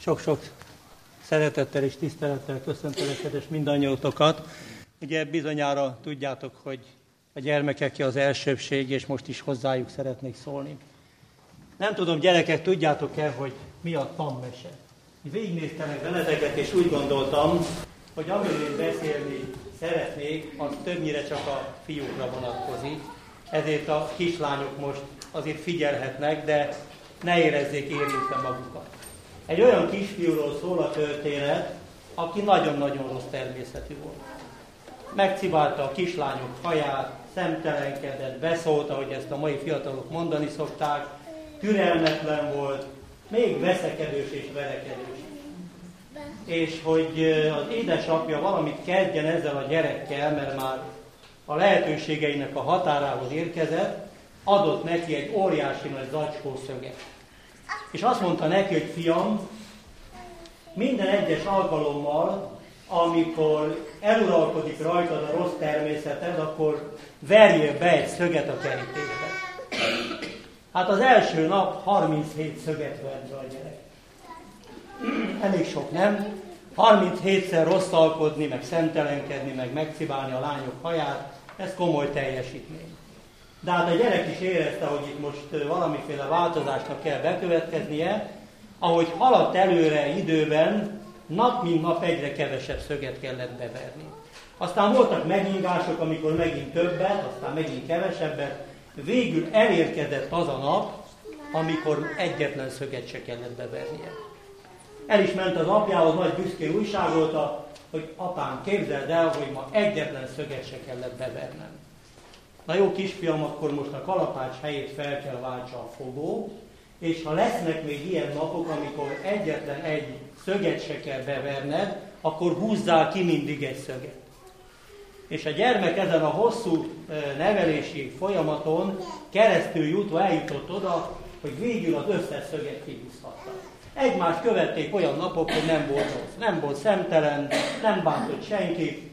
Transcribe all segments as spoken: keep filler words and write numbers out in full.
Sok-sok szeretettel és tisztelettel köszöntelek, kedves mindannyiótokat. Ugye bizonyára tudjátok, hogy a gyermekeké az elsőbbség, és most is hozzájuk szeretnék szólni. Nem tudom, gyerekek, tudjátok-e, hogy mi a tanmese? Végignéztelek veleteket, és úgy gondoltam, hogy amiről beszélni szeretnék, az többnyire csak a fiúkra vonatkozik. Ezért a kislányok most azért figyelhetnek, de ne érezzék érintve magukat. Egy olyan kisfiúról szól a történet, aki nagyon-nagyon rossz természetű volt. Megcibálta a kislányok haját, szemtelenkedett, beszólt, ahogy ezt a mai fiatalok mondani szokták, türelmetlen volt, még veszekedős és verekedős. És hogy az édesapja valamit kezdjen ezzel a gyerekkel, mert már a lehetőségeinek a határához érkezett, adott neki egy óriási nagy zacskószöget. És azt mondta neki, hogy fiam, minden egyes alkalommal, amikor eluralkodik rajtad a rossz természeted, akkor verjél be egy szöget a kerítésbe. Hát az első nap harminchét szöget vert be a gyerek. Elég sok, nem? harminchétszer rosszalkodni, meg szemtelenkedni, meg megcibálni a lányok haját, ez komoly teljesítmény. De hát a gyerek is érezte, hogy itt most valamiféle változásnak kell bekövetkeznie, ahogy haladt előre időben, nap mint nap egyre kevesebb szöget kellett beverni. Aztán voltak megingások, amikor megint többet, aztán megint kevesebbet. Végül elérkezett az a nap, amikor egyetlen szöget se kellett bevernie. El is ment az apjához, nagy büszkén újságolta, hogy apám, képzeld el, hogy ma egyetlen szöget se kellett bevernem. Na jó kisfiam, akkor most a kalapács helyét fel kell váltsa a fogó, és ha lesznek még ilyen napok, amikor egyetlen egy szöget se kell beverned, akkor húzzál ki mindig egy szöget. És a gyermek ezen a hosszú nevelési folyamaton keresztül jutva eljutott oda, hogy végül az összes szöget kihúzhatta. Egymást követték olyan napok, hogy nem volt rossz, nem volt szemtelen, nem bántott senkit,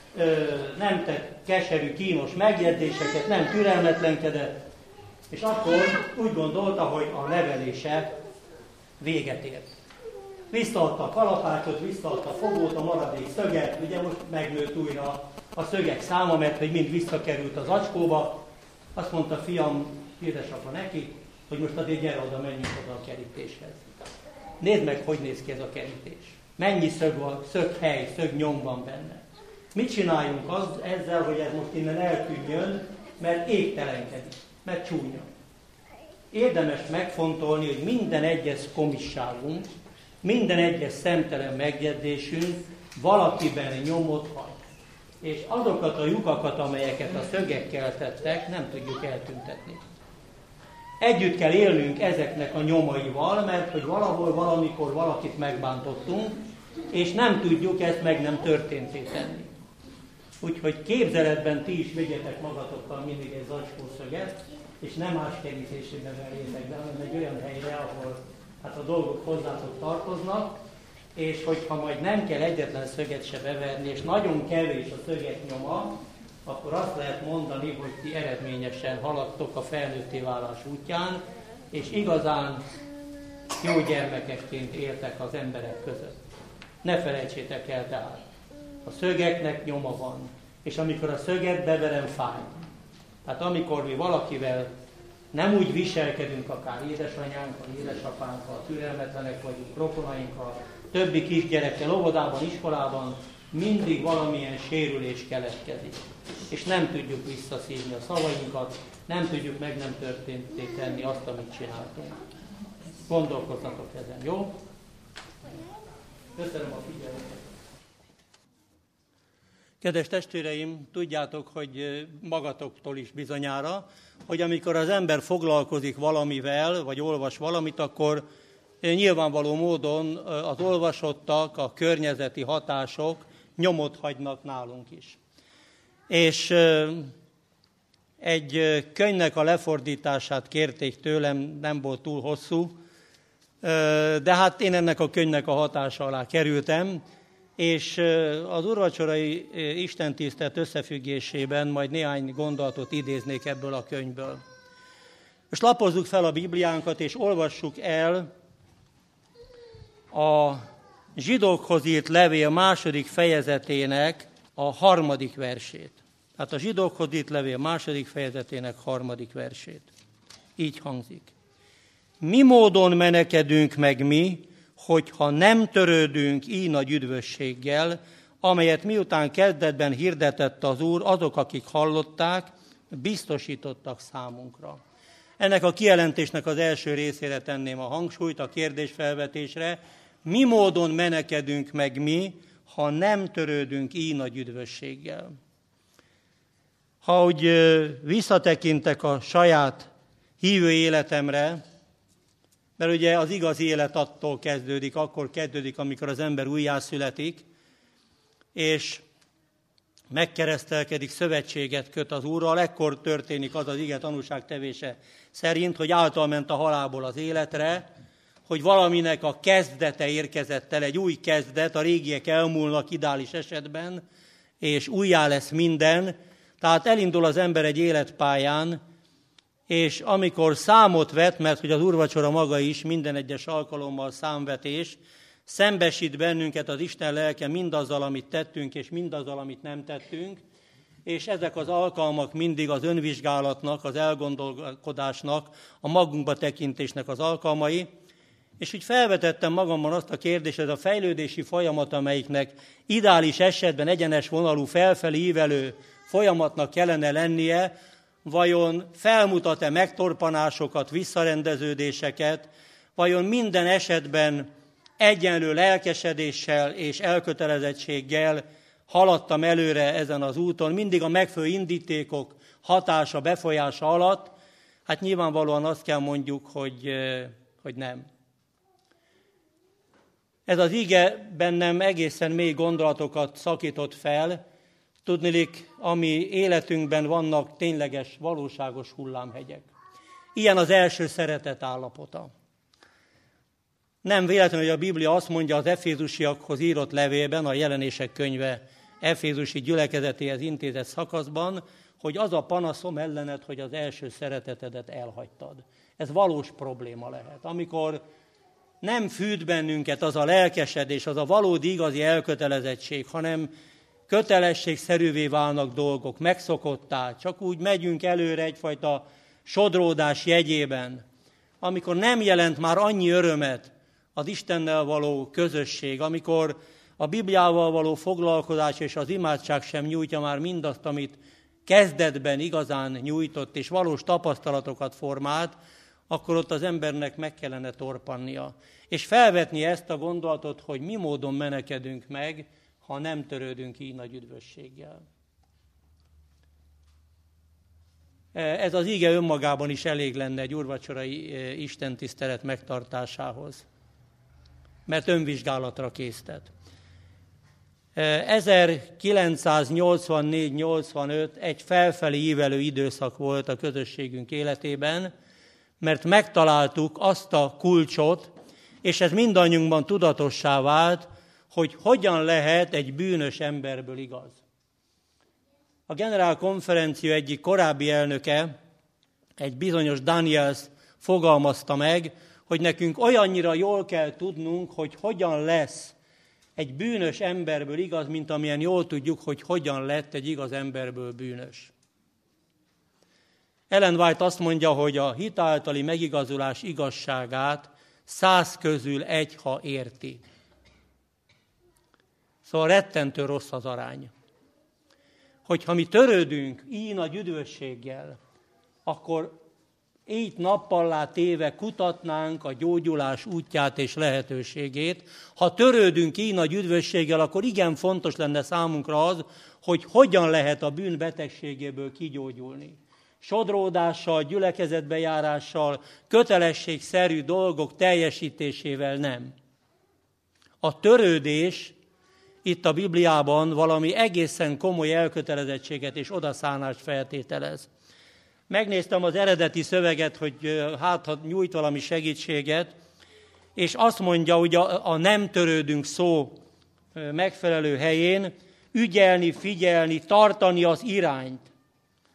nem tett keserű, kínos megjegyzéseket, nem türelmetlenkedett, és akkor úgy gondolta, hogy a nevelése véget ért. Visszaadta a kalapácsot, visszaadta a fogót, a maradék szöget, ugye most megnőtt újra a szögek száma, mert hogy mind visszakerült az acskóba. Azt mondta fiam, édesapa neki, hogy most azért gyere oda, menjünk oda a kerítéshez. Nézd meg, hogy néz ki ez a kerítés. Mennyi szög van, szöghely, szögnyom van benne. Mit csináljunk az, ezzel, hogy ez most innen eltűnjön, mert égtelenkedik, mert csúnya. Érdemes megfontolni, hogy minden egyes komisságunk, minden egyes szemtelen megjegyzésünk valakiben nyomot hagy. És azokat a lyukakat, amelyeket a szögekkel tettek, nem tudjuk eltüntetni. Együtt kell élnünk ezeknek a nyomaival, mert hogy valahol, valamikor valakit megbántottunk, és nem tudjuk ezt meg nem történté tenni. Úgyhogy képzeletben ti is vigyetek magatokkal mindig egy zacskószöget, és nem más kerítésében verjétek be, hanem egy olyan helyre, ahol hát a dolgok hozzátok tartoznak, és hogyha majd nem kell egyetlen szöget se beverni, és nagyon kevés a szöget nyoma, akkor azt lehet mondani, hogy ti eredményesen haladtok a felnőtté válás útján, és igazán jó gyermekekként éltek az emberek között. Ne felejtsétek el tehát, a szögeknek nyoma van, és amikor a szöget beverem, fáj. Tehát amikor mi valakivel nem úgy viselkedünk, akár édesanyánkkal, édesapánkkal, türelmetlenek vagyunk, rokonainkkal, többi kisgyerekkel, óvodában, iskolában, mindig valamilyen sérülés keletkezik. És nem tudjuk visszaszívni a szavainkat, nem tudjuk meg nem történté tenni azt, amit csináltunk. Gondolkozzatok ezen, jó? Köszönöm a figyelmet. Kedves testvéreim, tudjátok, hogy magatoktól is bizonyára, hogy amikor az ember foglalkozik valamivel, vagy olvas valamit, akkor nyilvánvaló módon az olvasottak, a környezeti hatások nyomot hagynak nálunk is. És egy könyvnek a lefordítását kérték tőlem, nem volt túl hosszú, de hát én ennek a könyvnek a hatása alá kerültem, és az úrvacsorai istentisztelet összefüggésében majd néhány gondolatot idéznék ebből a könyvből. Most lapozzuk fel a Bibliánkat, és olvassuk el a zsidókhoz írt levél második fejezetének a harmadik versét. Tehát a zsidókhoz írt levél második fejezetének harmadik versét. Így hangzik. Mi módon menekedünk meg mi, hogyha nem törődünk így nagy üdvösséggel, amelyet miután kezdetben hirdetett az Úr, azok, akik hallották, biztosítottak számunkra. Ennek a kijelentésnek az első részére tenném a hangsúlyt, a kérdésfelvetésre. Mi módon menekedünk meg mi, ha nem törődünk így nagy üdvösséggel? Ha úgy visszatekintek a saját hívő életemre, mert ugye az igazi élet attól kezdődik, akkor kezdődik, amikor az ember újjászületik, és megkeresztelkedik, szövetséget köt az Úrral, ekkor történik az az ige tanúság tevése szerint, hogy által ment a halálból az életre, hogy valaminek a kezdete érkezett el, egy új kezdet, a régiek elmúlnak ideális esetben, és újjá lesz minden. Tehát elindul az ember egy életpályán, és amikor számot vet, mert hogy az úrvacsora maga is minden egyes alkalommal számvetés, szembesít bennünket az Isten lelke mindazzal, amit tettünk, és mindazzal, amit nem tettünk, és ezek az alkalmak mindig az önvizsgálatnak, az elgondolkodásnak, a magunkba tekintésnek az alkalmai, és úgy felvetettem magamban azt a kérdést, ez a fejlődési folyamat, amelyiknek ideális esetben egyenes vonalú, felfelé ívelő folyamatnak kellene lennie, vajon felmutat-e megtorpanásokat, visszarendeződéseket, vajon minden esetben egyenlő lelkesedéssel és elkötelezettséggel haladtam előre ezen az úton, mindig a megfelelő indítékok hatása, befolyása alatt? Hát nyilvánvalóan azt kell mondjuk, hogy, hogy nem. Ez az ige bennem egészen mély gondolatokat szakított fel, tudniillik, ami életünkben vannak tényleges, valóságos hullámhegyek. Ilyen az első szeretet állapota. Nem véletlenül, hogy a Biblia azt mondja az efézusiakhoz írott levélben, a Jelenések könyve efézusi gyülekezetéhez intézett szakaszban, hogy az a panaszom ellened, hogy az első szeretetedet elhagytad. Ez valós probléma lehet. Amikor nem fűt bennünket az a lelkesedés, az a valódi igazi elkötelezettség, hanem kötelességszerűvé válnak dolgok, megszokottá, csak úgy megyünk előre egyfajta sodródás jegyében, amikor nem jelent már annyi örömet az Istennel való közösség, amikor a Bibliával való foglalkozás és az imádság sem nyújtja már mindazt, amit kezdetben igazán nyújtott és valós tapasztalatokat formált, akkor ott az embernek meg kellene torpannia. És felvetni ezt a gondolatot, hogy mi módon menekedünk meg, ha nem törődünk így nagy üdvösséggel. Ez az ige önmagában is elég lenne egy úrvacsorai istentisztelet megtartásához, mert önvizsgálatra késztet. ezerkilencszáznyolcvannégy nyolcvanöt egy felfelé ívelő időszak volt a közösségünk életében, mert megtaláltuk azt a kulcsot, és ez mindannyiunkban tudatossá vált, hogy hogyan lehet egy bűnös emberből igaz. A generálkonferencia egyik korábbi elnöke, egy bizonyos Daniels fogalmazta meg, hogy nekünk olyannyira jól kell tudnunk, hogy hogyan lesz egy bűnös emberből igaz, mint amilyen jól tudjuk, hogy hogyan lett egy igaz emberből bűnös. Ellen White azt mondja, hogy a hit általi megigazulás igazságát száz közül egy, ha érti. Szóval rettentő rossz az arány. Hogyha mi törődünk így nagy üdvösséggel, akkor így nappallá téve kutatnánk a gyógyulás útját és lehetőségét. Ha törődünk így nagy üdvösséggel, akkor igen fontos lenne számunkra az, hogy hogyan lehet a bűn betegségéből kigyógyulni. Sodródással, gyülekezetbejárással, kötelességszerű dolgok teljesítésével nem. A törődés itt a Bibliában valami egészen komoly elkötelezettséget és odaszánást feltételez. Megnéztem az eredeti szöveget, hogy hát ha nyújt valami segítséget, és azt mondja, hogy a, a nem törődünk szó megfelelő helyén, ügyelni, figyelni, tartani az irányt.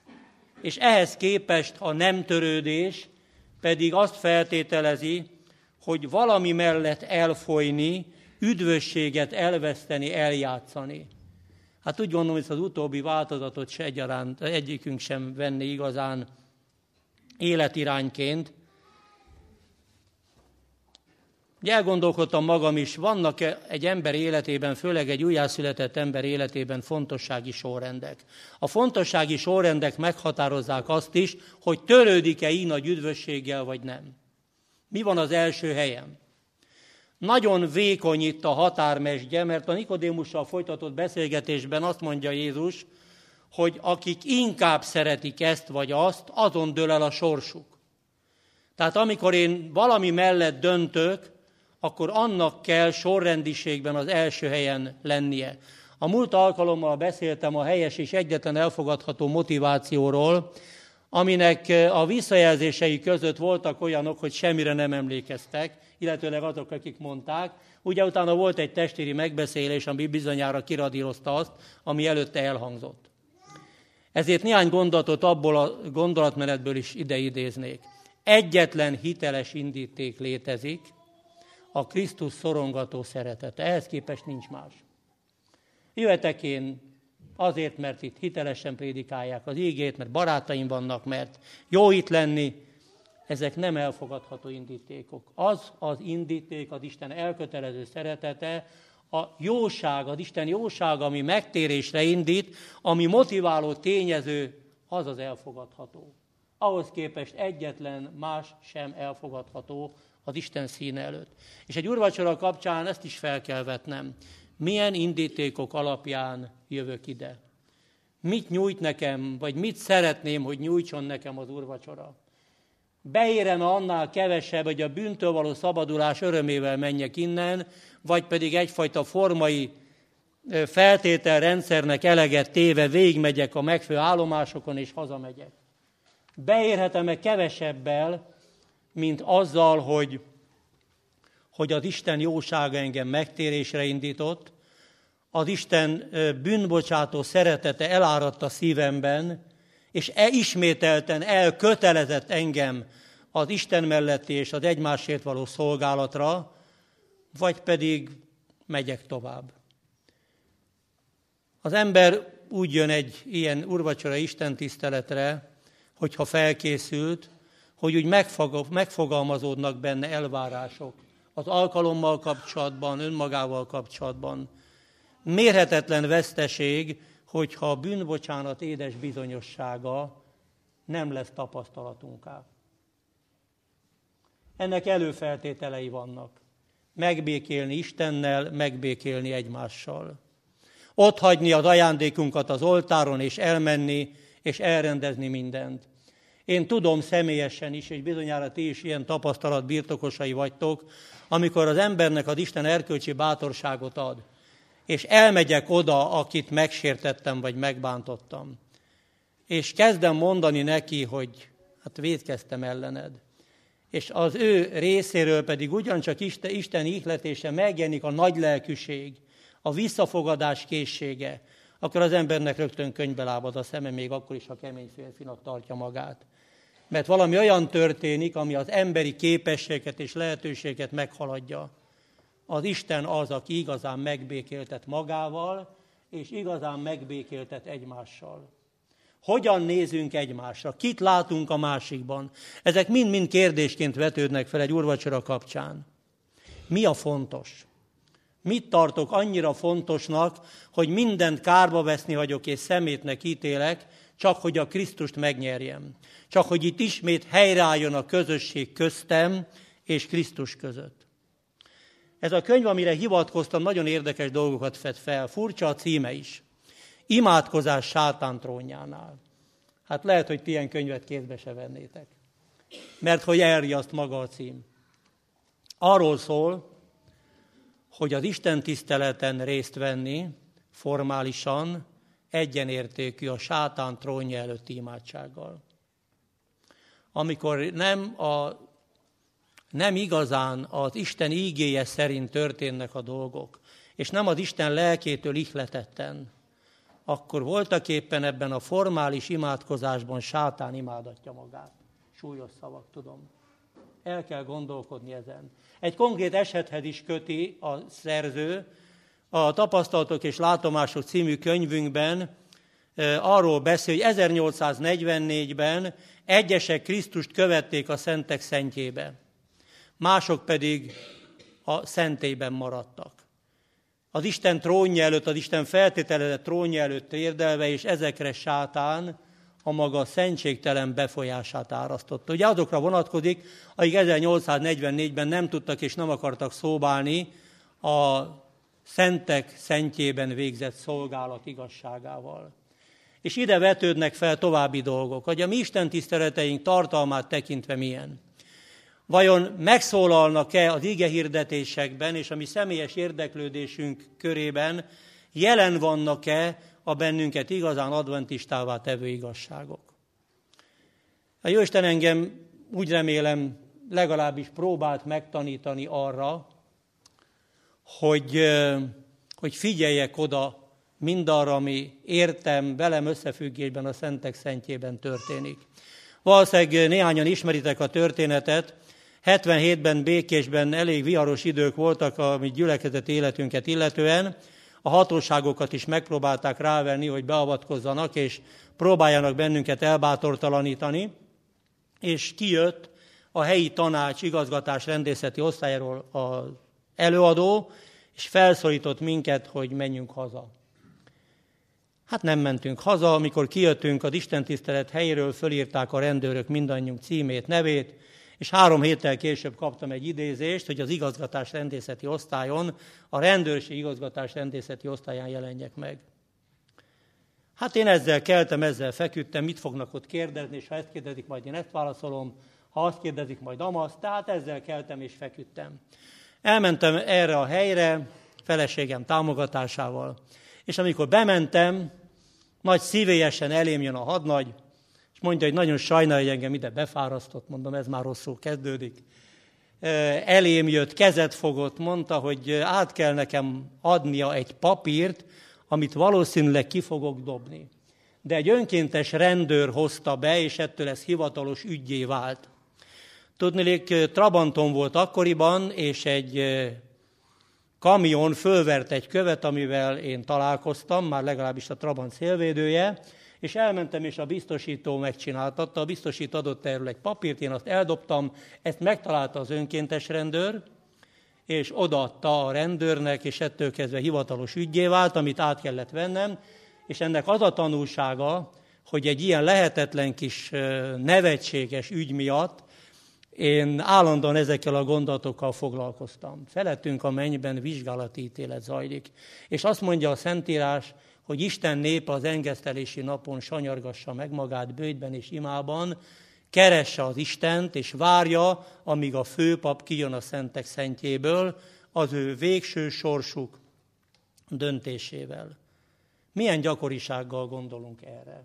És ehhez képest a nem törődés pedig azt feltételezi, hogy valami mellett elfolyni, üdvösséget elveszteni, eljátszani. Hát úgy gondolom, hogy az utóbbi változatot se egyaránt, egyikünk sem venni igazán életirányként. Ugye elgondolkodtam magam is, vannak egy ember életében, főleg egy újjászületett ember életében fontossági sorrendek. A fontossági sorrendek meghatározzák azt is, hogy törődik-e így nagy üdvösséggel, vagy nem. Mi van az első helyen? Nagyon vékony itt a határmesdje, mert a Nikodémussal folytatott beszélgetésben azt mondja Jézus, hogy akik inkább szeretik ezt vagy azt, azon dől el a sorsuk. Tehát amikor én valami mellett döntök, akkor annak kell sorrendiségben az első helyen lennie. A múlt alkalommal beszéltem a helyes és egyetlen elfogadható motivációról, aminek a visszajelzései között voltak olyanok, hogy semmire nem emlékeztek, illetőleg azok, akik mondták. Ugye utána volt egy testvéri megbeszélés, ami bizonyára kiradírozta azt, ami előtte elhangzott. Ezért néhány gondolatot abból a gondolatmenetből is ide idéznék. Egyetlen hiteles indíték létezik, a Krisztus szorongató szeretete. Ehhez képest nincs más. Jöhetek én azért, mert itt hitelesen prédikálják az ígét, mert barátaim vannak, mert jó itt lenni. Ezek nem elfogadható indítékok. Az az indíték, az Isten elkötelező szeretete, a jóság, az Isten jóság, ami megtérésre indít, ami motiváló tényező, az az elfogadható. Ahhoz képest egyetlen más sem elfogadható az Isten színe előtt. És egy úrvacsora kapcsán ezt is fel kell vetnem. Milyen indítékok alapján jövök ide? Mit nyújt nekem, vagy mit szeretném, hogy nyújtson nekem az úrvacsora? Beérene annál kevesebb, hogy a bűntől való szabadulás örömével menjek innen, vagy pedig egyfajta formai feltételrendszernek eleget téve végigmegyek a megfelelő állomásokon, és hazamegyek. Beérhetem-e kevesebbel, mint azzal, hogy, hogy az Isten jósága engem megtérésre indított, az Isten bűnbocsátó szeretete eláradt a szívemben, és e ismételten elkötelezett engem az Isten melletti és az egymásért való szolgálatra, vagy pedig megyek tovább. Az ember úgy jön egy ilyen úrvacsora istentiszteletre, hogyha felkészült, hogy úgy megfogalmazódnak benne elvárások az alkalommal kapcsolatban, önmagával kapcsolatban. Mérhetetlen veszteség, hogyha a bűnbocsánat édes bizonyossága nem lesz tapasztalatunká. Ennek előfeltételei vannak. Megbékélni Istennel, megbékélni egymással. Otthagyni az ajándékunkat az oltáron, és elmenni, és elrendezni mindent. Én tudom személyesen is, és bizonyára ti is ilyen tapasztalat birtokosai vagytok, amikor az embernek az Isten erkölcsi bátorságot ad, és elmegyek oda, akit megsértettem, vagy megbántottam, és kezdem mondani neki, hogy hát vétkeztem ellened, és az ő részéről pedig ugyancsak Isten, Isten ihletése megjelenik a nagy lelkűség, a visszafogadás készsége, akkor az embernek rögtön könyvbe lábad a szeme, még akkor is, ha kemény férfinak tartja magát. Mert valami olyan történik, ami az emberi képességet és lehetőséget meghaladja. Az Isten az, aki igazán megbékéltet magával, és igazán megbékéltet egymással. Hogyan nézünk egymásra? Kit látunk a másikban? Ezek mind-mind kérdésként vetődnek fel egy úrvacsora kapcsán. Mi a fontos? Mit tartok annyira fontosnak, hogy mindent kárba veszni hagyok és szemétnek ítélek, csak hogy a Krisztust megnyerjem. Csak hogy itt ismét helyreálljon a közösség köztem és Krisztus között. Ez a könyv, amire hivatkoztam, nagyon érdekes dolgokat fed fel. Furcsa a címe is. Imádkozás sátán trónjánál. Hát lehet, hogy ti ilyen könyvet kézbe se vennétek. Mert hogy elriaszt maga a cím. Arról szól, hogy az Isten tiszteleten részt venni formálisan egyenértékű a sátán trónja előtti imádsággal. Amikor nem, a, nem igazán az Isten ígéje szerint történnek a dolgok, és nem az Isten lelkétől ihletetten, akkor voltaképpen ebben a formális imádkozásban sátán imádatja magát. Súlyos szavak, tudom. El kell gondolkodni ezen. Egy konkrét esethez is köti a szerző. A Tapasztalatok és látomások című könyvünkben arról beszél, hogy ezernyolcszáznegyvennégyben egyesek Krisztust követték a szentek szentjébe, mások pedig a szentélyben maradtak. Az Isten trónja előtt, az Isten feltételezett trónja előtt térdelve, és ezekre sátán a maga szentségtelen befolyását árasztotta. Ugye azokra vonatkozik, akik ezernyolcszáznegyvennégyben nem tudtak és nem akartak szóbálni a szentek szentjében végzett szolgálat igazságával. És ide vetődnek fel további dolgok, hogy a mi istentiszteleteink tartalmát tekintve milyen. Vajon megszólalnak-e az igehirdetésekben és a mi személyes érdeklődésünk körében, jelen vannak-e a bennünket igazán adventistává tevő igazságok? A Jóisten engem úgy remélem legalábbis próbált megtanítani arra, hogy, hogy figyeljek oda mindarra, ami értem, velem összefüggésben a szentek szentjében történik. Valószínűleg néhányan ismeritek a történetet. hetvenhétben Békésben elég viharos idők voltak a mi gyülekezeti életünket illetően. A hatóságokat is megpróbálták rávenni, hogy beavatkozzanak, és próbáljanak bennünket elbátortalanítani. És kijött a helyi tanács igazgatás rendészeti osztályáról az előadó, és felszólított minket, hogy menjünk haza. Hát nem mentünk haza, amikor kijöttünk az istentisztelet helyéről, fölírták a rendőrök mindannyiunk címét, nevét, és három héttel később kaptam egy idézést, hogy az igazgatás rendészeti osztályon, a rendőrség igazgatás rendészeti osztályán jelenjek meg. Hát én ezzel keltem, ezzel feküdtem, mit fognak ott kérdezni, és ha ezt kérdezik, majd én ezt válaszolom, ha azt kérdezik, majd amazt, tehát ezzel keltem és feküdtem. Elmentem erre a helyre, feleségem támogatásával, és amikor bementem, nagy szívélyesen elém jön a hadnagy, és mondja, hogy nagyon sajnálja, hogy engem ide befárasztott, mondom, ez már rosszul kezdődik. Elém jött, kezet fogott, mondta, hogy át kell nekem adnia egy papírt, amit valószínűleg ki fogok dobni. De egy önkéntes rendőr hozta be, és ettől ez hivatalos üggyé vált. Tudniillik, Trabanton volt akkoriban, és egy kamion fölvert egy követ, amivel én találkoztam, már legalábbis a Trabant szélvédője, és elmentem, és a biztosító megcsináltatta. A biztosító adott erről egy papírt, én azt eldobtam, ezt megtalálta az önkéntes rendőr, és odaadta a rendőrnek, és ettől kezdve hivatalos üggyé vált, amit át kellett vennem, és ennek az a tanulsága, hogy egy ilyen lehetetlen kis nevetséges ügy miatt én állandóan ezekkel a gondolatokkal foglalkoztam. Felettünk a mennyben vizsgálati ítélet zajlik. És azt mondja a Szentírás, hogy Isten népe az engesztelési napon sanyargassa meg magát bőjtben és imában, keresse az Istent, és várja, amíg a főpap kijön a szentek szentjéből, az ő végső sorsuk döntésével. Milyen gyakorisággal gondolunk erre?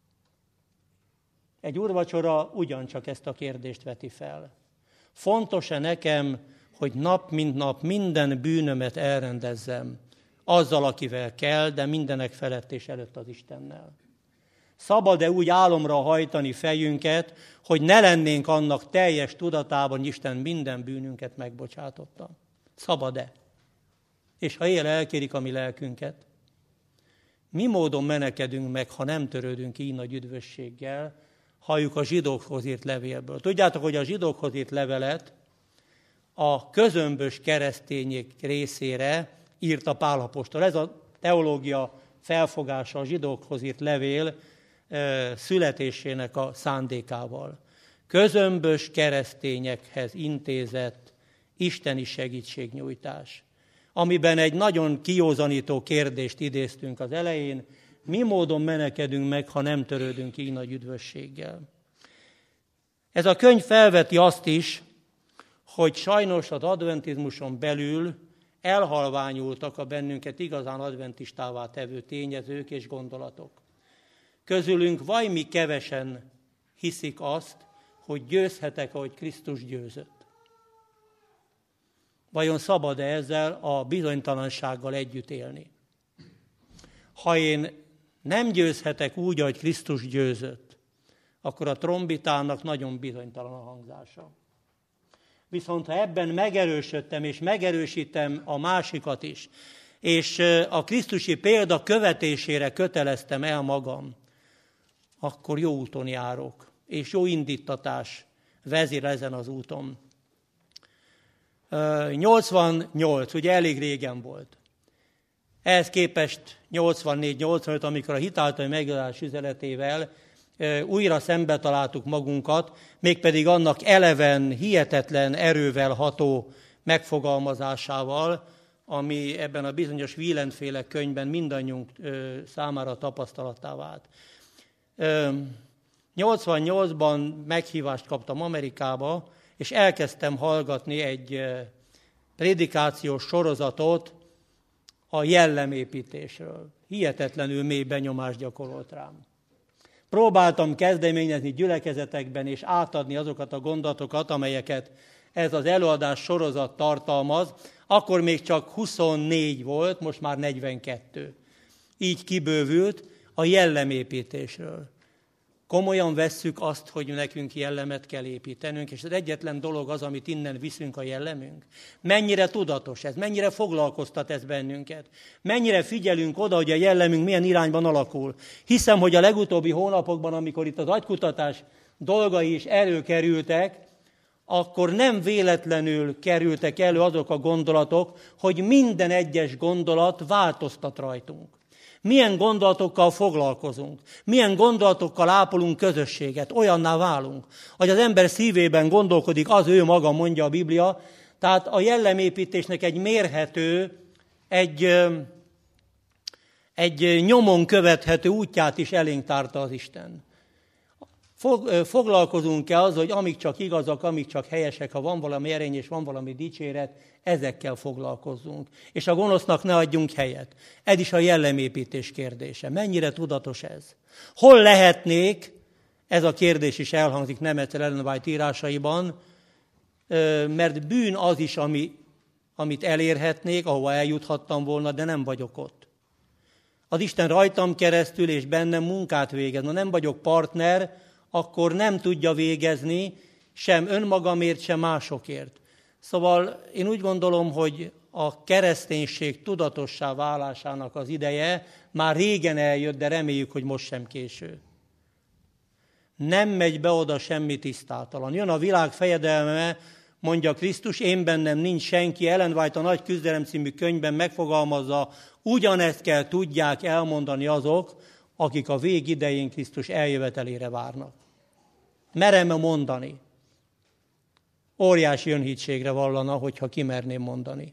Egy úrvacsora ugyancsak ezt a kérdést veti fel. Fontos-e nekem, hogy nap mint nap minden bűnömet elrendezzem, azzal, akivel kell, de mindenek felett és előtt az Istennel? Szabad-e úgy álomra hajtani fejünket, hogy ne lennénk annak teljes tudatában, hogy Isten minden bűnünket megbocsátotta? Szabad-e? És ha él elkérik a mi lelkünket? Mi módon menekedünk meg, ha nem törődünk így nagy üdvösséggel, halljuk a zsidókhoz írt levélből. Tudjátok, hogy a zsidókhoz írt levelet a közömbös keresztények részére írta Pál apostol. Ez a teológia felfogása a zsidókhoz írt levél e, születésének a szándékával. Közömbös keresztényekhez intézett isteni segítségnyújtás, amiben egy nagyon kijózanító kérdést idéztünk az elején: mi módon menekedünk meg, ha nem törődünk így nagy üdvösséggel? Ez a könyv felveti azt is, hogy sajnos az adventizmuson belül elhalványultak a bennünket igazán adventistává tevő tényezők és gondolatok. Közülünk vajmi kevesen hiszik azt, hogy győzhetek, ahogy Krisztus győzött. Vajon szabad-e ezzel a bizonytalansággal együtt élni? Ha én nem győzhetek úgy, ahogy Krisztus győzött, akkor a trombitának nagyon bizonytalan a hangzása. Viszont ha ebben megerősödtem, és megerősítem a másikat is, és a krisztusi példa követésére köteleztem el magam, akkor jó úton járok, és jó indítatás vezér ezen az úton. nyolcvannyolc, ugye elég régen volt. Ehhez képest nyolcvannégy nyolcvanöt, amikor a hitáltali megigazulás üzenetével újra szembe találtuk magunkat, mégpedig annak eleven, hihetetlen erővel ható megfogalmazásával, ami ebben a bizonyos Wieland-féle könyvben mindannyiunk számára tapasztalattá vált. nyolcvannyolcban meghívást kaptam Amerikába, és elkezdtem hallgatni egy prédikációs sorozatot a jellemépítésről. Hihetetlenül mély benyomást gyakorolt rám. Próbáltam kezdeményezni gyülekezetekben és átadni azokat a gondolatokat, amelyeket ez az előadás sorozat tartalmaz. Akkor még csak huszonnégy volt, most már negyvenkettő. Így kibővült a jellemépítésről. Komolyan vesszük azt, hogy nekünk jellemet kell építenünk, és az egyetlen dolog az, amit innen viszünk, a jellemünk. Mennyire tudatos ez, mennyire foglalkoztat ez bennünket, mennyire figyelünk oda, hogy a jellemünk milyen irányban alakul. Hiszem, hogy a legutóbbi hónapokban, amikor itt az agykutatás dolgai is előkerültek, akkor nem véletlenül kerültek elő azok a gondolatok, hogy minden egyes gondolat változtat rajtunk. Milyen gondolatokkal foglalkozunk, milyen gondolatokkal ápolunk közösséget, olyanná válunk, hogy az ember szívében gondolkodik, az ő maga, mondja a Biblia. Tehát a jellemépítésnek egy mérhető, egy, egy nyomon követhető útját is elénk tárta az Isten. Foglalkozunk-e az, hogy amik csak igazak, amik csak helyesek, ha van valami erény és van valami dicséret, ezekkel foglalkozzunk. És a gonosznak ne adjunk helyet. Ez is a jellemépítés kérdése. Mennyire tudatos ez? Hol lehetnék, ez a kérdés is elhangzik Nemetzel Ellen White írásaiban, mert bűn az is, ami, amit elérhetnék, ahova eljuthattam volna, de nem vagyok ott. Az Isten rajtam keresztül és bennem munkát végez. Na nem vagyok partner, akkor nem tudja végezni sem önmagamért, sem másokért. Szóval én úgy gondolom, hogy a kereszténység tudatossá válásának az ideje már régen eljött, de reméljük, hogy most sem késő. Nem megy be oda semmi tisztátalan. Jön a világ fejedelme, mondja Krisztus, én bennem nincs senki. Ellen White a Nagy Küzdelem című könyvben megfogalmazza, ugyanezt kell tudják elmondani azok, akik a vég idején Krisztus eljövetelére várnak. Merem mondani. Óriási önhitségre vallana, hogyha kimerném mondani.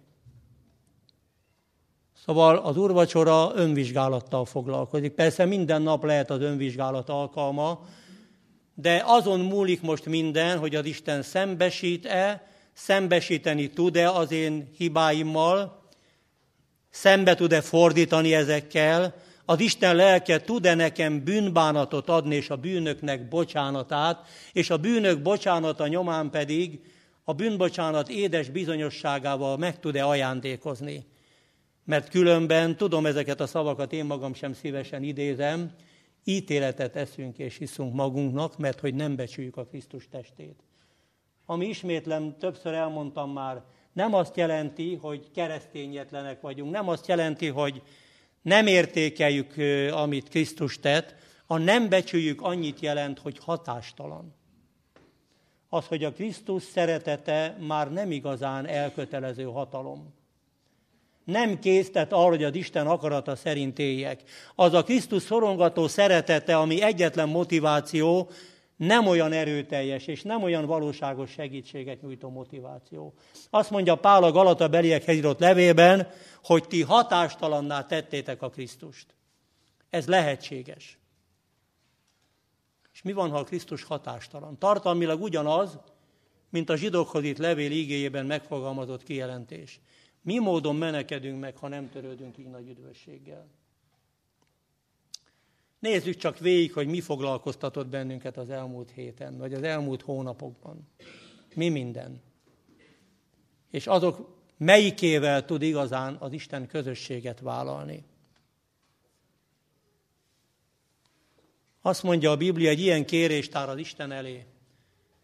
Szóval az úrvacsora önvizsgálattal foglalkozik. Persze minden nap lehet az önvizsgálat alkalma, de azon múlik most minden, hogy az Isten szembesít-e, szembesíteni tud-e az én hibáimmal, szembe tud-e fordítani ezekkel, az Isten lelke tud-e nekem bűnbánatot adni, és a bűnöknek bocsánatát, és a bűnök bocsánata nyomán pedig a bűnbocsánat édes bizonyosságával meg tud-e ajándékozni. Mert különben, tudom ezeket a szavakat, én magam sem szívesen idézem, ítéletet eszünk és hiszünk magunknak, mert hogy nem becsüljük a Krisztus testét. Ami ismétlem, többször elmondtam már, nem azt jelenti, hogy keresztényetlenek vagyunk, nem azt jelenti, hogy nem értékeljük, amit Krisztus tett, a nem becsüljük annyit jelent, hogy hatástalan. Az, hogy a Krisztus szeretete már nem igazán elkötelező hatalom. Nem késztet arra, hogy az Isten akarata szerint éljek. Az a Krisztus szorongató szeretete, ami egyetlen motiváció, nem olyan erőteljes, és nem olyan valóságos segítséget nyújtó motiváció. Azt mondja Pál a Galatabeliekhez írott levélben, hogy ti hatástalanná tettétek a Krisztust. Ez lehetséges. És mi van, ha a Krisztus hatástalan? Tartalmilag ugyanaz, mint a zsidókhoz itt levél igéjében megfogalmazott kijelentés. Mi módon menekedünk meg, ha nem törődünk így nagy üdvösséggel? Nézzük csak végig, hogy mi foglalkoztatott bennünket az elmúlt héten, vagy az elmúlt hónapokban. Mi minden. És azok melyikével tud igazán az Isten közösséget vállalni. Azt mondja a Biblia, egy ilyen kérést tár az Isten elé.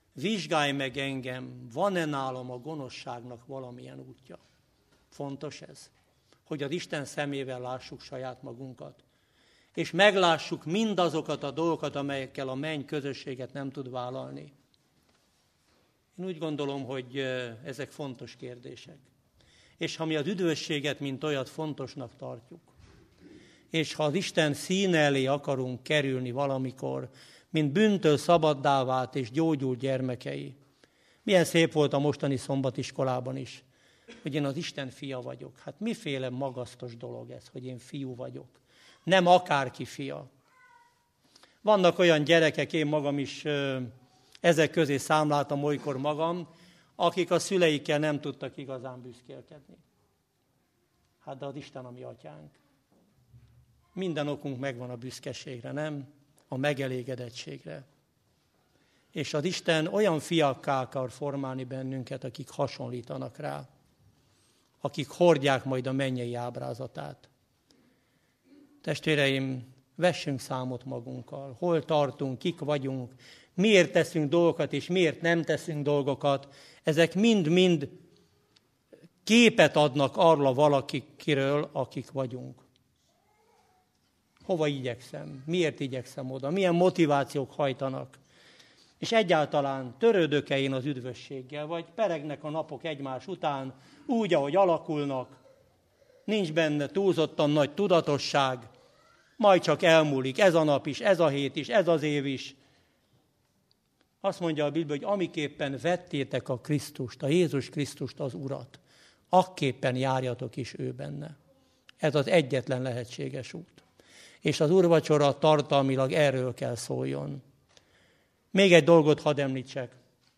vizsgálj meg engem, van-e nálam a gonoszságnak valamilyen útja. Fontos ez, hogy az Isten szemével lássuk saját magunkat, és meglássuk mindazokat a dolgokat, amelyekkel a menny közösséget nem tud vállalni. Én úgy gondolom, hogy ezek fontos kérdések. És ha mi az üdvösséget, mint olyat fontosnak tartjuk, és ha az Isten színe elé akarunk kerülni valamikor, mint bűntől szabaddá vált és gyógyult gyermekei. Milyen szép volt a mostani szombatiskolában is, hogy én az Isten fia vagyok. Hát miféle magasztos dolog ez, hogy én fiú vagyok. Nem akárki fia. Vannak olyan gyerekek, én magam is ezek közé számláltam olykor magam, akik a szüleikkel nem tudtak igazán büszkélkedni. Hát de az Isten a mi atyánk. Minden okunk megvan a büszkeségre, nem? A megelégedettségre. És az Isten olyan fiakká akar formálni bennünket, akik hasonlítanak rá, akik hordják majd a mennyei ábrázatát. Testvéreim, vessünk számot magunkkal, hol tartunk, kik vagyunk, miért teszünk dolgokat, és miért nem teszünk dolgokat. Ezek mind-mind képet adnak arra valakiről, akik vagyunk. Hova igyekszem? Miért igyekszem oda? Milyen motivációk hajtanak? És egyáltalán törődök-e én az üdvösséggel, vagy peregnek a napok egymás után, úgy, ahogy alakulnak, nincs benne túlzottan nagy tudatosság, majd csak elmúlik ez a nap is, ez a hét is, ez az év is. Azt mondja a Biblia, hogy amiképpen vettétek a Krisztust, a Jézus Krisztust, az Urat, akképpen járjatok is ő benne. Ez az egyetlen lehetséges út. És az úrvacsora tartalmilag erről kell szóljon. Még egy dolgot hadd említsek.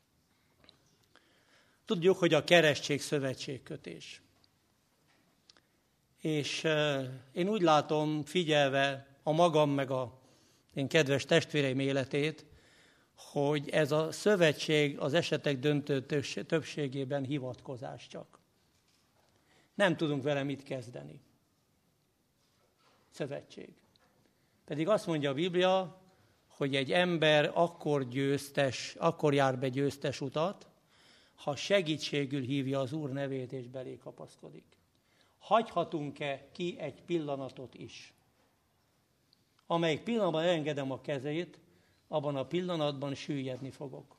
Tudjuk, hogy a keresztség szövetségkötés. És uh, én úgy látom, figyelve a magam meg a én kedves testvéreim életét, hogy ez a szövetség az esetek döntő többségében hivatkozás csak. Nem tudunk vele mit kezdeni. Szövetség. Pedig azt mondja a Biblia, hogy egy ember akkor győztes, akkor jár be győztes utat, ha segítségül hívja az Úr nevét és belé kapaszkodik. Hagyhatunk-e ki egy pillanatot is? Amelyik pillanatban elengedem a kezét, abban a pillanatban süllyedni fogok.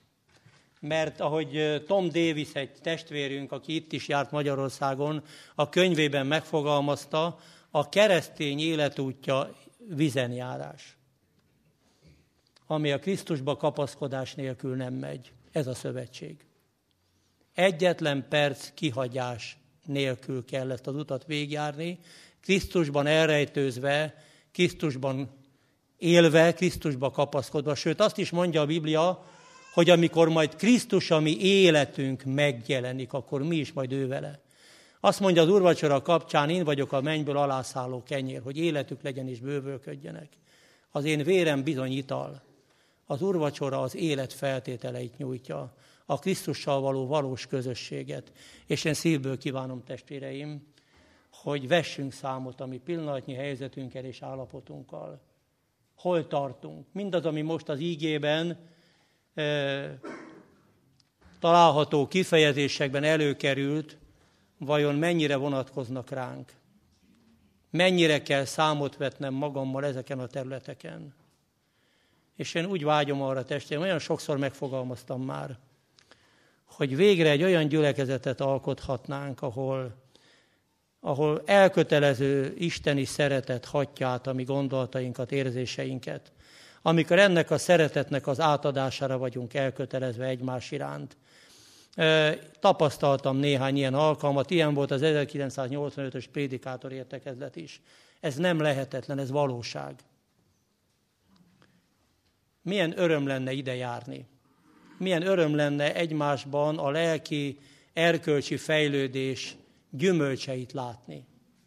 Mert ahogy Tom Davis, egy testvérünk, aki itt is járt Magyarországon, a könyvében megfogalmazta, a keresztény életútja vizenjárás, ami a Krisztusba kapaszkodás nélkül nem megy. Ez a szövetség. Egyetlen perc kihagyás nélkül kell ezt az utat végigjárni, Krisztusban elrejtőzve, Krisztusban élve, Krisztusba kapaszkodva. Sőt, azt is mondja a Biblia, hogy amikor majd Krisztus, a mi életünk megjelenik, akkor mi is majd ő vele. Azt mondja az úrvacsora kapcsán, én vagyok a mennyből alászálló kenyér, hogy életük legyen és bővölködjenek. Az én vérem bizony ital. Az úrvacsora az élet feltételeit nyújtja, a Krisztussal való valós közösséget. És én szívből kívánom, testvéreim, hogy vessünk számot a mi pillanatnyi helyzetünkkel és állapotunkkal. Hol tartunk? Mindaz, ami most az ígében e, található kifejezésekben előkerült, vajon mennyire vonatkoznak ránk? Mennyire kell számot vetnem magammal ezeken a területeken? És én úgy vágyom arra, testvérem, olyan sokszor megfogalmaztam már, hogy végre egy olyan gyülekezetet alkothatnánk, ahol, ahol elkötelező isteni szeretet hatja át a mi gondolatainkat, érzéseinket, amikor ennek a szeretetnek az átadására vagyunk elkötelezve egymás iránt. Tapasztaltam néhány ilyen alkalmat, ilyen volt az ezerkilencszáznyolcvanötös prédikátor értekezlet is. Ez nem lehetetlen, ez valóság. Milyen öröm lenne ide járni. Milyen öröm lenne egymásban a lelki, erkölcsi fejlődés gyümölcseit látni.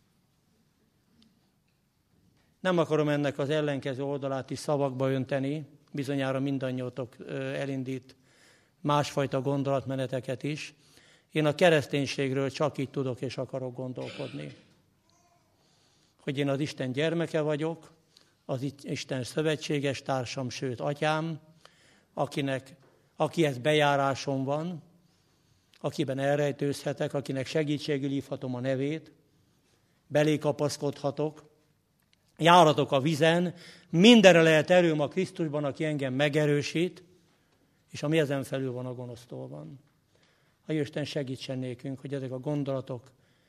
Nem akarom ennek az ellenkező oldalát is szavakba önteni, bizonyára mindannyiótok elindít másfajta gondolatmeneteket is. Én a kereszténységről csak így tudok és akarok gondolkodni. Hogy én az Isten gyermeke vagyok, az Isten szövetséges társam, sőt atyám, akinek akihez bejárásom van, akiben elrejtőzhetek, akinek segítségül hívhatom a nevét, belé kapaszkodhatok, járhatok a vizen, mindenre lehet erőm a Krisztusban, aki engem megerősít, és ami ezen felül van, a gonosztól van. A Isten segítsen nékünk, hogy ezek a gondolatok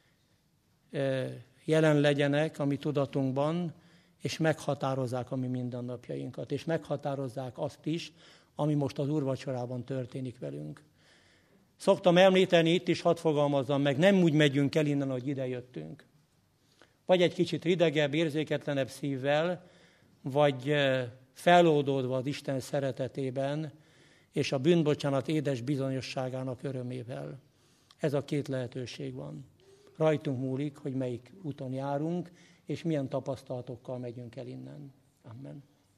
jelen legyenek a mi tudatunkban, és meghatározzák a mi mindennapjainkat, és meghatározzák azt is, ami most az úrvacsorában történik velünk. Szoktam említeni, itt is hadd fogalmazzam meg, nem úgy megyünk el innen, hogy ide jöttünk. Vagy egy kicsit ridegebb, érzéketlenebb szívvel, vagy felódódva az Isten szeretetében, és a bűnbocsánat édes bizonyosságának örömével. Ez a két lehetőség van. Rajtunk múlik, hogy melyik úton járunk, és milyen tapasztalatokkal megyünk el innen. Amen.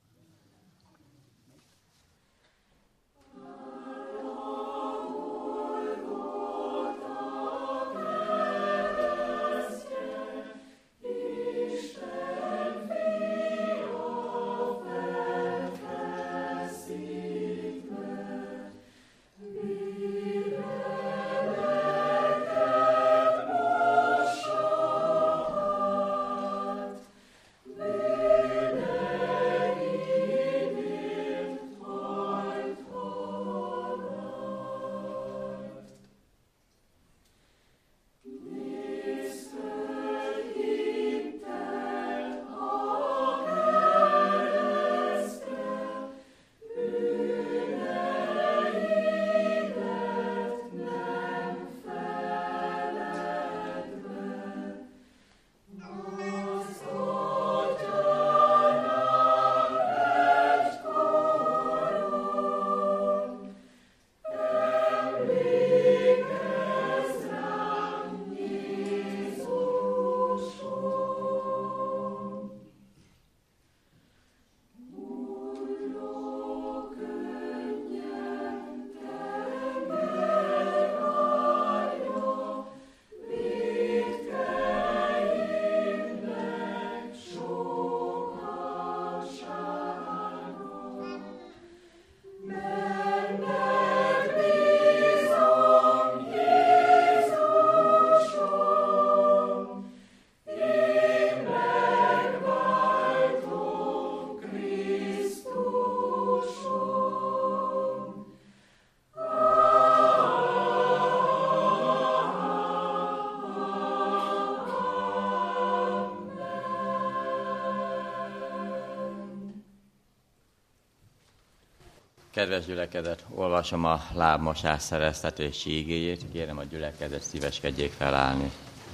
Kedves gyülekezet, olvasom a lábmosás szereztetési igéjét, kérem a gyülekezet szíveskedjék felállni.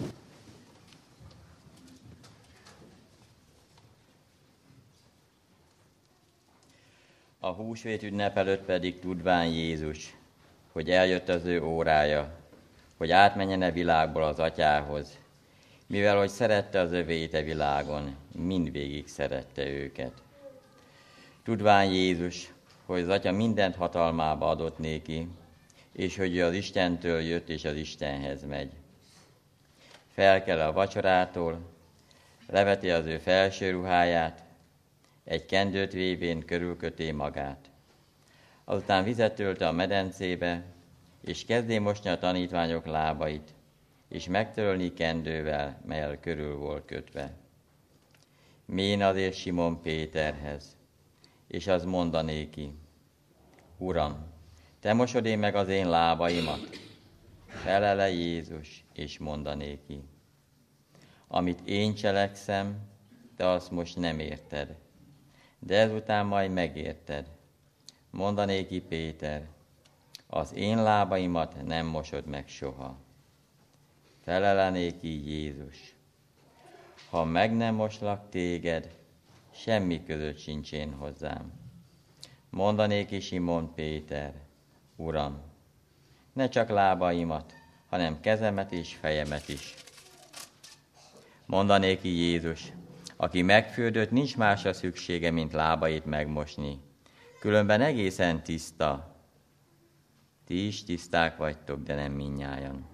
A húsvét ünnep előtt pedig tudván Jézus, hogy eljött az ő órája, hogy átmenjen e világból az atyához, mivel hogy szerette az övét e világon, mindvégig szerette őket. Tudván Jézus, hogy az Atya mindent hatalmába adott néki, és hogy ő az Istentől jött és az Istenhez megy. Felkel a vacsorától, leveti az ő felső ruháját, egy kendőt vévén körülköté magát. Azután vizet ölte a medencébe, és kezdé mosni a tanítványok lábait, és megtörölni kendővel, melyel körül volt kötve. Mén azért Simon Péterhez, és az mondanéki: Uram, te mosod én meg az én lábaimat? Felele Jézus, és mondanéki: Amit én cselekszem, te azt most nem érted, de ezután majd megérted. Mondanéki Péter: Az én lábaimat nem mosod meg soha. Felelenéki Jézus: Ha meg nem moslak téged, semmi között sincs én hozzám. Mondanéki Simon Péter: Uram, ne csak lábaimat, hanem kezemet és fejemet is. Mondanéki Jézus: Aki megfürdött, nincs másra szüksége, mint lábait megmosni. Különben egészen tiszta. Ti is tiszták vagytok, de nem mindnyájan.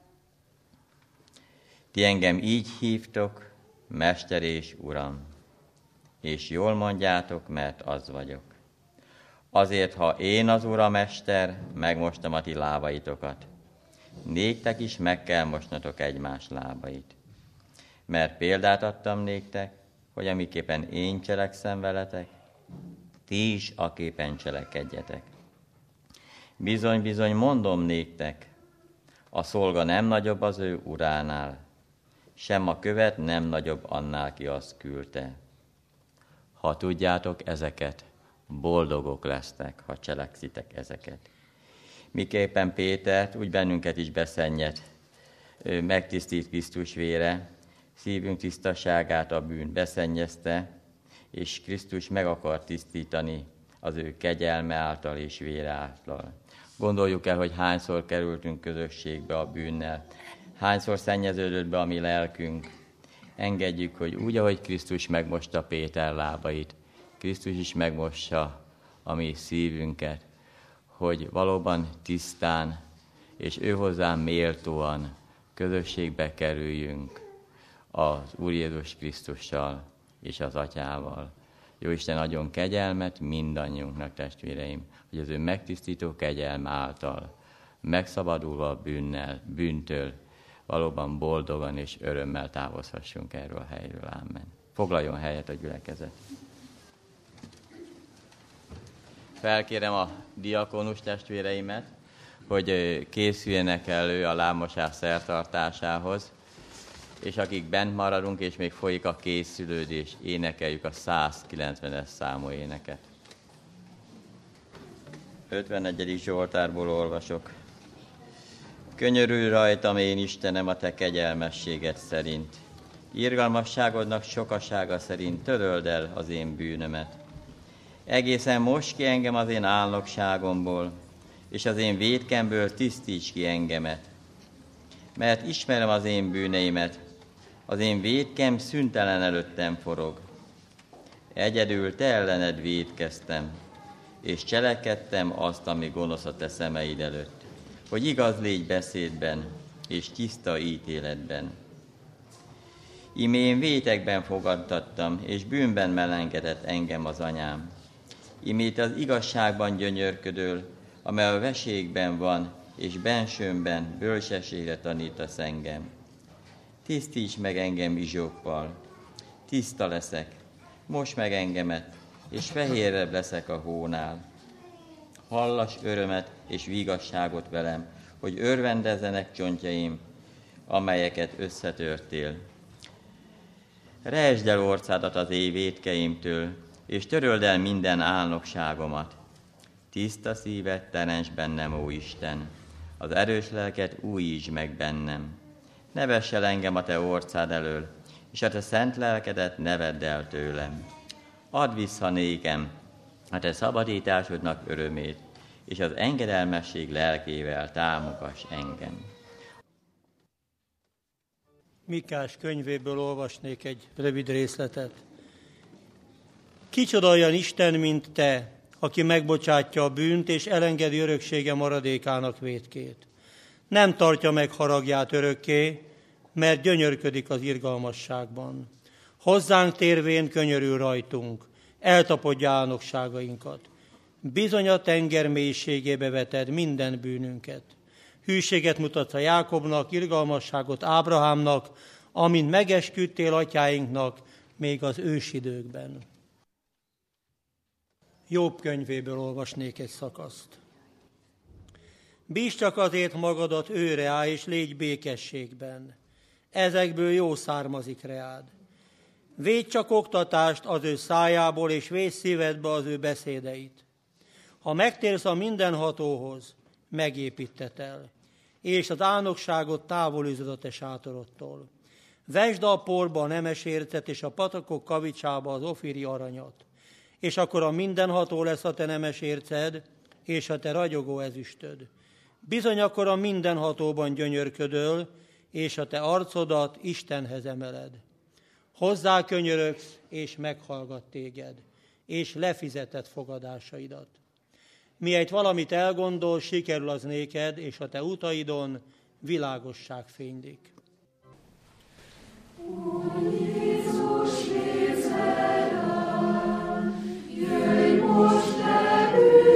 Ti engem így hívtok, Mester és Uram, és jól mondjátok, mert az vagyok. Azért, ha én az Uramester, megmostam a ti lábaitokat. Néktek is meg kell mosnatok egymás lábait. Mert példát adtam néktek, hogy amiképpen én cselekszem veletek, ti is aképpen cselekedjetek. Bizony, bizony, mondom néktek, a szolga nem nagyobb az ő uránál, sem a követ nem nagyobb annál, ki azt küldte. Ha tudjátok ezeket, boldogok lesztek, ha cselekszitek ezeket. Miképpen Pétert, úgy bennünket is beszennyed, megtisztít Krisztus vére, szívünk tisztaságát a bűn beszennyezte, és Krisztus meg akar tisztítani az ő kegyelme által és vére által. Gondoljuk el, hogy hányszor kerültünk közösségbe a bűnnel, hányszor szennyeződött be a mi lelkünk. Engedjük, hogy úgy, ahogy Krisztus megmosta Péter lábait, Krisztus is megmossa a mi szívünket, hogy valóban tisztán és ő hozzá méltóan közösségbe kerüljünk az Úr Jézus Krisztussal és az Atyával. Jóisten adjon kegyelmet mindannyiunknak, testvéreim, hogy az ő megtisztító kegyelme által, megszabadulva a bűnnel, bűntől, valóban boldogan és örömmel távozhassunk erről a helyről. Ámen. Foglaljon helyet a gyülekezet. Felkérem a diakonus testvéreimet, hogy készüljenek elő a lábmosás szertartásához, és akik bent maradunk, és még folyik a készülődés, énekeljük a százkilencvenes számú éneket. ötvennegyedik Zsoltárból olvasok. Könyörülj rajtam, én Istenem, a te kegyelmességed szerint. Irgalmasságodnak sokasága szerint töröld el az én bűnömet. Egészen most ki engem az én álnokságomból, és az én vétkemből tisztíts ki engemet. Mert ismerem az én bűneimet, az én vétkem szüntelen előttem forog. Egyedül te ellened vétkeztem, és cselekedtem azt, ami gonosz a te szemeid előtt, hogy igaz légy beszédben, és tiszta ítéletben. Íme én vétekben fogadtattam, és bűnben melengedett engem az anyám. Imét az igazságban gyönyörködöl, amely a veségben van, és bensőmben bölcsességre tanítasz engem. Tisztíts meg engem izsókkal, tiszta leszek, most meg engemet, és fehérebb leszek a hónál. Hallass örömet és vigasságot velem, hogy örvendezzenek csontjaim, amelyeket összetörtél. Rejtsd el orcádat az éj vétkeimtől, és töröld el minden álnokságomat. Tiszta szívet teremts bennem, ó Isten, az erős lelket újítsd meg bennem. Ne vess el engem a te orcád elől, és a te szent lelkedet ne vedd el tőlem. Add vissza nékem a te szabadításodnak örömét, és az engedelmesség lelkével támogass engem. Mikás könyvéből olvasnék egy rövid részletet. Kicsoda olyan Isten, mint te, aki megbocsátja a bűnt, és elengedi öröksége maradékának vétkét. Nem tartja meg haragját örökké, mert gyönyörködik az irgalmasságban. Hozzánk térvén könyörül rajtunk, eltapodja álnokságainkat. Bizony a tenger mélységébe veted minden bűnünket. Hűséget mutatsz a Jákobnak, irgalmasságot Ábrahámnak, amint megesküdtél atyáinknak még az ősidőkben. Jobb könyvéből olvasnék egy szakaszt. Bízd csak azért magadat őre áll, és légy békességben. Ezekből jó származik reád. Védj csak oktatást az ő szájából, és védj szívedbe az ő beszédeit. Ha megtérsz a mindenhatóhoz, megépítetel, és az álnokságot távol üzöd a te sátorodtól. Vesd a porba a nemes ércet, és a patakok kavicsába az ofiri aranyat. És akkor a mindenható lesz a te nemes érced, és a te ragyogó ezüstöd. Bizony akkor a mindenhatóban gyönyörködöl, és a te arcodat Istenhez emeled. Hozzá könyörögsz, és meghallgat téged, és lefizeted fogadásaidat. Miért valamit elgondol, sikerül az néked, és a te utaidon világosság fénylik. Ó, Jézus, légy velem, jöjj most le,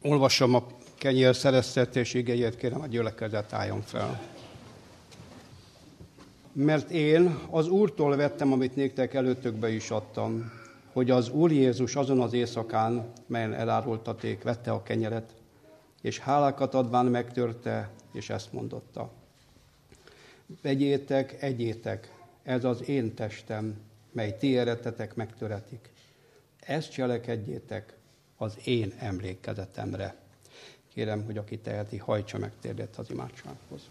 Olvasom a kenyér szereztetés igéjét, kérem a gyülekezet álljon fel. Mert én az Úrtól vettem, amit néktek előtökbe is adtam, hogy az Úr Jézus azon az éjszakán, melyen elárultaték, vette a kenyeret, és hálákat adván megtörte, és ezt mondotta. Vegyétek, egyétek, ez az én testem, mely ti érettetek megtöretik. Ezt cselekedjétek az én emlékezetemre. Kérem, hogy aki teheti, hajtsa meg térdet az imádsághoz.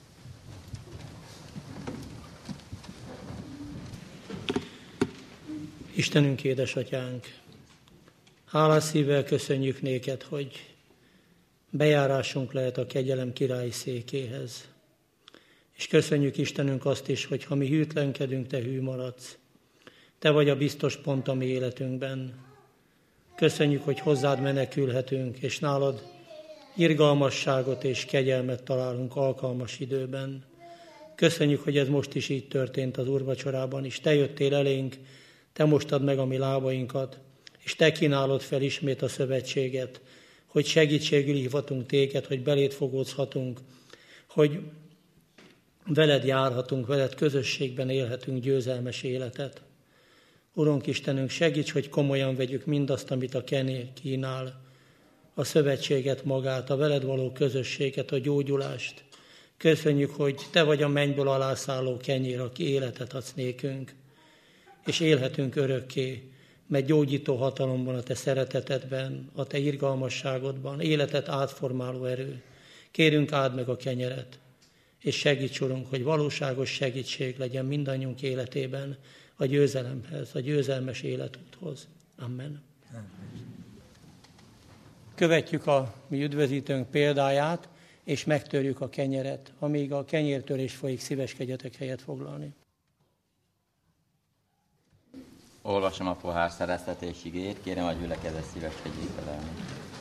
Istenünk, édesatyánk, hálás szívvel köszönjük néked, hogy bejárásunk lehet a kegyelem királyi székéhez. És köszönjük Istenünk azt is, hogy ha mi hűtlenkedünk, te hű maradsz. Te vagy a biztos pont a mi életünkben. Köszönjük, hogy hozzád menekülhetünk, és nálad irgalmasságot és kegyelmet találunk alkalmas időben. Köszönjük, hogy ez most is így történt az úrvacsorában is. Te jöttél elénk, te mostad meg a mi lábainkat, és te kínálod fel ismét a szövetséget, hogy segítségül hívhatunk téged, hogy beléd fogózhatunk, hogy veled járhatunk, veled közösségben élhetünk győzelmes életet. Urunk Istenünk, segíts, hogy komolyan vegyük mindazt, amit a kenyér kínál, a szövetséget magát, a veled való közösséget, a gyógyulást. Köszönjük, hogy te vagy a mennyből alászálló kenyér, aki életet adsz nékünk, és élhetünk örökké, mert gyógyító hatalomban, a te szeretetedben, a te irgalmasságodban, életet átformáló erő. Kérünk, áld meg a kenyeret, és segíts, Urunk, hogy valóságos segítség legyen mindannyiunk életében a győzelemhez, a győzelmes életúthoz. Amen. Követjük a mi üdvözítőnk példáját, és megtörjük a kenyeret. Amíg a kenyértörés folyik, szíveskedjetek helyet foglalni. Olvasom a pohár szereztetés igét, kérem a gyülekezet szíveskedjék felelni.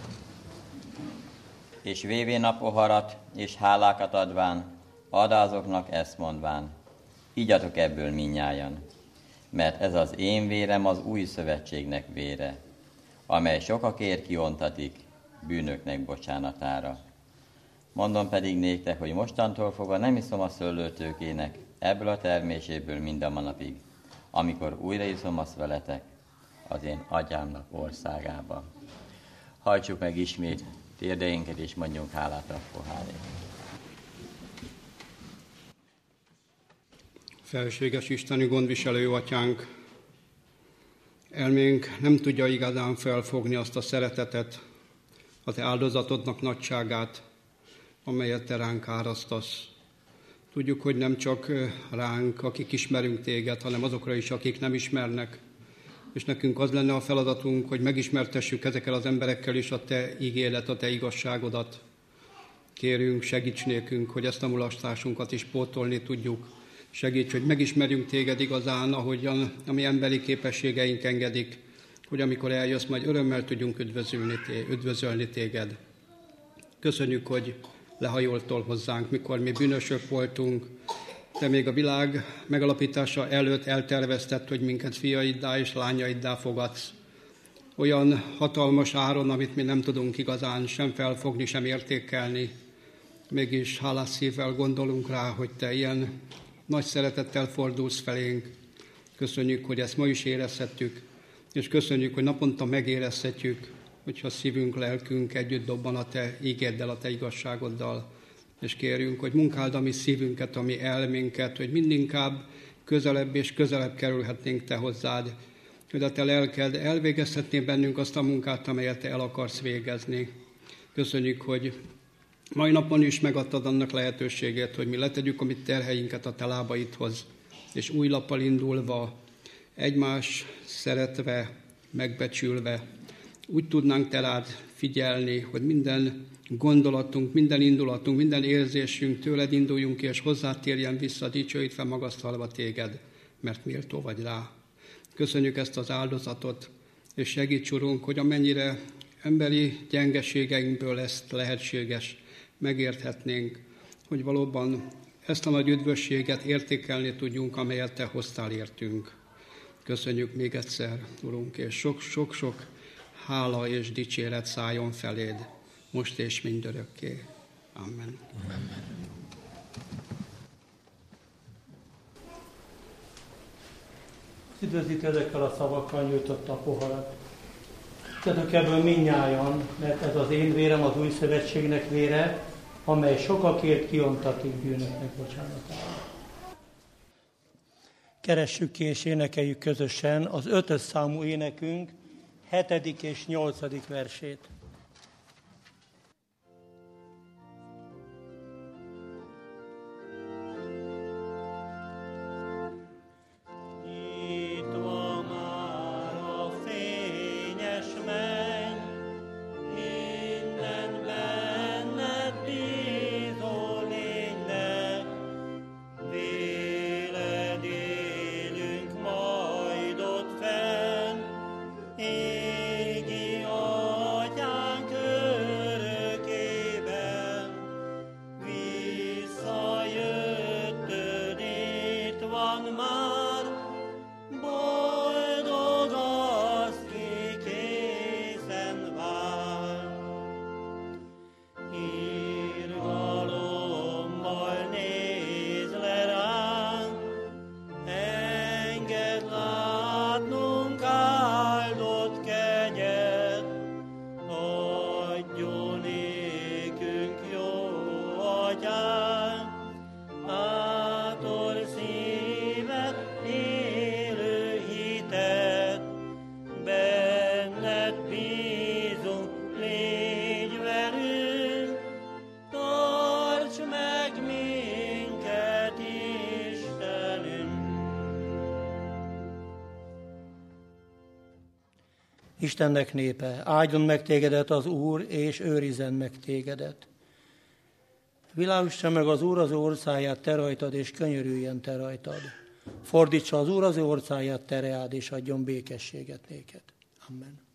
És vévén a poharat, és hálákat adván, add azoknak ezt mondván, igyatok ebből minnyájan, mert ez az én vérem az új szövetségnek vére, amely sokakért kiontatik bűnöknek bocsánatára. Mondom pedig néktek, hogy mostantól fogva nem iszom a szőlőtőkének ebből a terméséből mind a manapig, amikor újra iszom azt veletek az én atyámnak országába. Hajtsuk meg ismét térdeinket, és mondjunk hálát a pohárért. Felséges Isteni gondviselő atyánk, elménk nem tudja igazán felfogni azt a szeretetet, a te áldozatodnak nagyságát, amelyet te ránk árasztasz. Tudjuk, hogy nem csak ránk, akik ismerünk téged, hanem azokra is, akik nem ismernek. És nekünk az lenne a feladatunk, hogy megismertessük ezekkel az emberekkel is a te ígéret, a te igazságodat. Kérünk, segíts nékünk, hogy ezt a mulasztásunkat is pótolni tudjuk. Segíts, hogy megismerjünk téged igazán, ahogyan a mi emberi képességeink engedik, hogy amikor eljössz, majd örömmel tudjunk üdvözölni, üdvözölni téged. Köszönjük, hogy lehajoltól hozzánk, mikor mi bűnösök voltunk. Te még a világ megalapítása előtt eltervezted, hogy minket fiaiddá és lányaiddá fogadsz. Olyan hatalmas áron, amit mi nem tudunk igazán sem felfogni, sem értékelni. Mégis hálás szívvel gondolunk rá, hogy te ilyen nagy szeretettel fordulsz felénk. Köszönjük, hogy ezt ma is érezhetjük, és köszönjük, hogy naponta megérezhetjük, hogyha szívünk, lelkünk együtt dobban a te ígéddel, a te igazságoddal. És kérjünk, hogy munkáld a mi szívünket, a mi elménket, hogy mindinkább közelebb és közelebb kerülhetnénk te hozzád, hogy a te lelked elvégezhetné bennünk azt a munkát, amelyet te el akarsz végezni. Köszönjük, hogy mai napon is megadtad annak lehetőségét, hogy mi letegyük a mi terheinket a te lábaidhoz, és új lappal indulva, egymás szeretve, megbecsülve, úgy tudnánk te rád figyelni, hogy minden gondolatunk, minden indulatunk, minden érzésünk tőled induljunk ki, és hozzád térjen vissza, dicsőítve, magasztalva téged, mert méltó vagy rá. Köszönjük ezt az áldozatot, és segíts, Urunk, hogy amennyire emberi gyengeségeinkből ezt lehetséges megérthetnénk, hogy valóban ezt a nagy üdvösséget értékelni tudjunk, amelyet te hoztál értünk. Köszönjük még egyszer, Urunk, és sok-sok-sok hála és dicséret szálljon feléd. most és mindörökké. Amen. Amen. Üdvözít ezekkel a szavakkal nyújtotta a poharat. Tudok ebből mindnyájan, mert ez az én vérem, az új szövetségnek vére, amely sokakért kiontatik bűnöknek bocsánatára. Keressük ki és énekeljük közösen az ötös számú énekünk hetedik és nyolcadik versét. Istennek népe, áldjon meg tégedet az Úr, és őrizzen meg tégedet. Világítsa meg az Úr az orszáját te rajtad, és könyörüljen te rajtad. Fordítsa az Úr az orszáját te reád, és adjon békességet néked. Amen.